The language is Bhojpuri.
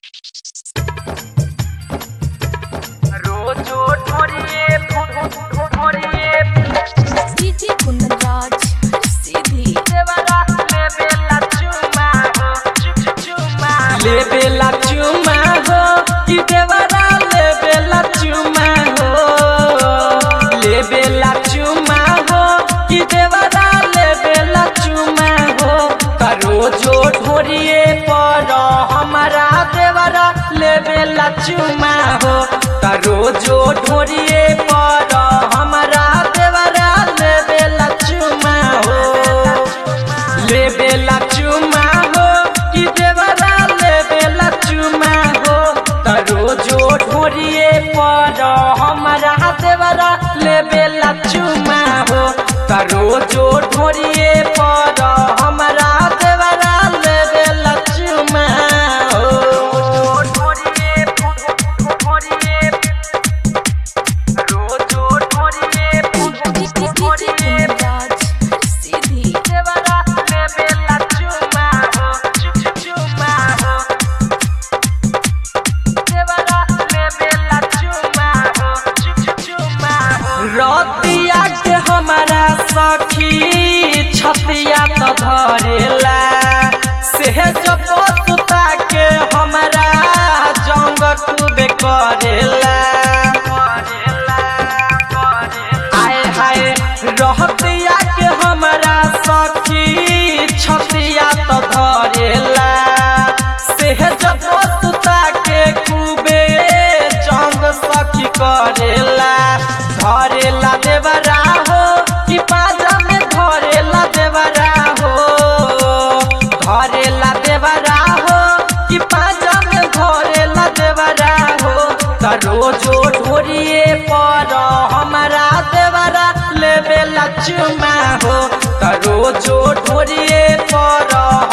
रोजो ढोरिए डीजे कुंदनराज सीधी देवरा लेबेला चुमा हो कि देवरा लेबेला चुमा हो लेबेला चुमा हो कि देवरा लेबेला चुमा हो रोजो ढोरिए पर हमारा देवरा लेबेला चुमा हो रोजो ढोरिए पर हमारा देवरा लेबेला चुमा हो लेबेला चुमा हो कि देवरा लेबेला चुमा हो रोजो ढोरिए पर हमारा देवरा लेबेला चुमा हो रोजो ढोरिए पर हमारा देवरा लेबेला चुमा हो रोजो ढोरिए डीजे कुंदनराज सीधी देवरा लेबेला चुमा हो चुमा हो देवरा लेबेला चुमा हो चुमा हो रतिया के हमारा सखी छतिया तो धरेला सेहज पोता के हमारा जंग खूबे करेला आए हाय रहतिया के हमारा सखी छतिया तो धरेला सेहज पोता के खूबे जंग सखी करेला धरेला देवरा हो कि पाजा में धरेला देवरा हो धरेला देवरा हो कि पाजा में धरेला देवरा हो रोजो ढोरिए पर हमारा देवरा लेबेला चुमा हो रोजो ढोरिए पर